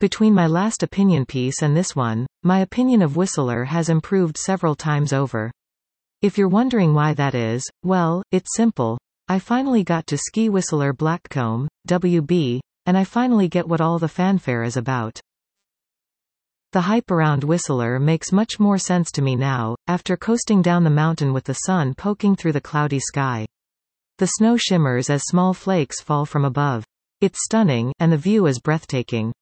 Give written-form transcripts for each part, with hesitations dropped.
Between my last opinion piece and this one, my opinion of Whistler has improved several times over. If you're wondering why that is, well, it's simple. I finally got to ski Whistler Blackcomb, WB, and I finally get what all the fanfare is about. The hype around Whistler makes much more sense to me now, after coasting down the mountain with the sun poking through the cloudy sky. The snow shimmers as small flakes fall from above. It's stunning, and the view is breathtaking.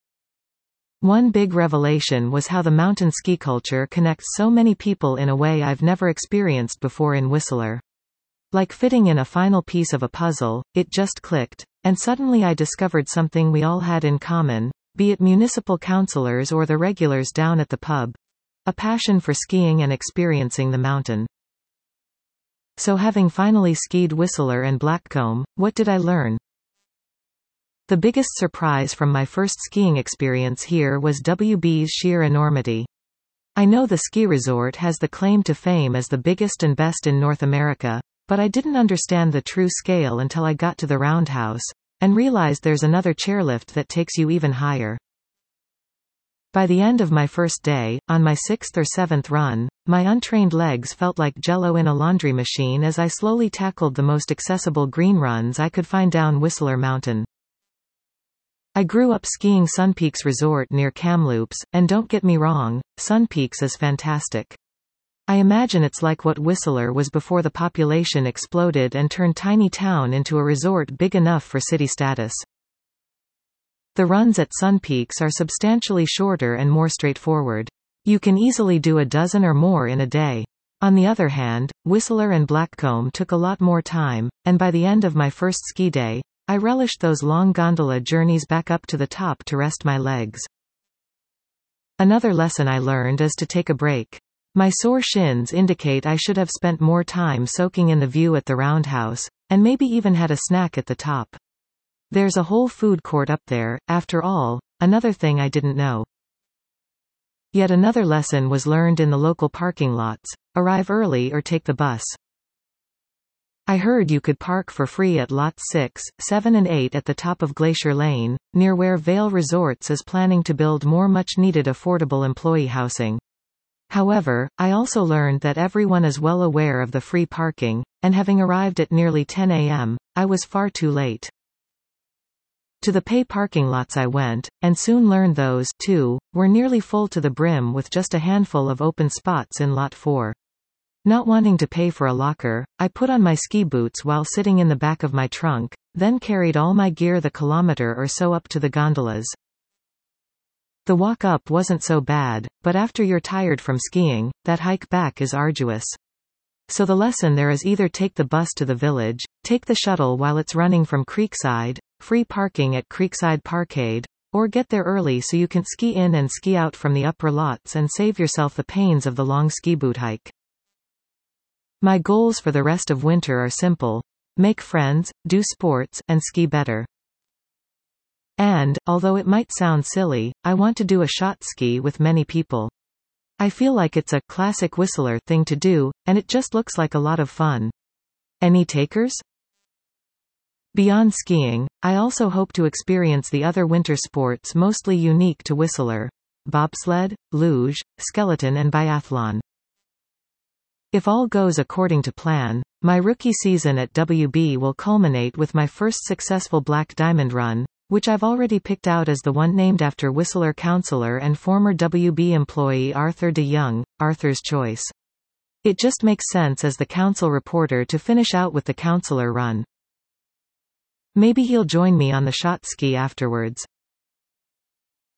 One big revelation was how the mountain ski culture connects so many people in a way I've never experienced before in Whistler. Like fitting in a final piece of a puzzle, it just clicked, and suddenly I discovered something we all had in common, be it municipal councillors or the regulars down at the pub. A passion for skiing and experiencing the mountain. So having finally skied Whistler and Blackcomb, what did I learn? The biggest surprise from my first skiing experience here was WB's sheer enormity. I know the ski resort has the claim to fame as the biggest and best in North America, but I didn't understand the true scale until I got to the roundhouse, and realized there's another chairlift that takes you even higher. By the end of my first day, on my 6th or 7th run, my untrained legs felt like jello in a laundry machine as I slowly tackled the most accessible green runs I could find down Whistler Mountain. I grew up skiing Sun Peaks Resort near Kamloops, and don't get me wrong, Sun Peaks is fantastic. I imagine it's like what Whistler was before the population exploded and turned tiny town into a resort big enough for city status. The runs at Sun Peaks are substantially shorter and more straightforward. You can easily do a dozen or more in a day. On the other hand, Whistler and Blackcomb took a lot more time, and by the end of my first ski day, I relished those long gondola journeys back up to the top to rest my legs. Another lesson I learned is to take a break. My sore shins indicate I should have spent more time soaking in the view at the roundhouse, and maybe even had a snack at the top. There's a whole food court up there, after all, another thing I didn't know. Yet another lesson was learned in the local parking lots: arrive early or take the bus. I heard you could park for free at lots 6, 7 and 8 at the top of Glacier Lane, near where Vail Resorts is planning to build more much-needed affordable employee housing. However, I also learned that everyone is well aware of the free parking, and having arrived at nearly 10 a.m., I was far too late. To the pay parking lots I went, and soon learned those, too, were nearly full to the brim with just a handful of open spots in Lot 4. Not wanting to pay for a locker, I put on my ski boots while sitting in the back of my trunk, then carried all my gear the kilometer or so up to the gondolas. The walk up wasn't so bad, but after you're tired from skiing, that hike back is arduous. So the lesson there is either take the bus to the village, take the shuttle while it's running from Creekside, free parking at Creekside Parkade, or get there early so you can ski in and ski out from the upper lots and save yourself the pains of the long ski boot hike. My goals for the rest of winter are simple: make friends, do sports, and ski better. And, although it might sound silly, I want to do a shot ski with many people. I feel like it's a classic Whistler thing to do, and it just looks like a lot of fun. Any takers? Beyond skiing, I also hope to experience the other winter sports mostly unique to Whistler: bobsled, luge, skeleton and biathlon. If all goes according to plan, my rookie season at WB will culminate with my first successful Black Diamond run, which I've already picked out as the one named after Whistler councillor and former WB employee Arthur de Young, Arthur's Choice. It just makes sense as the council reporter to finish out with the councillor run. Maybe he'll join me on the shot ski afterwards.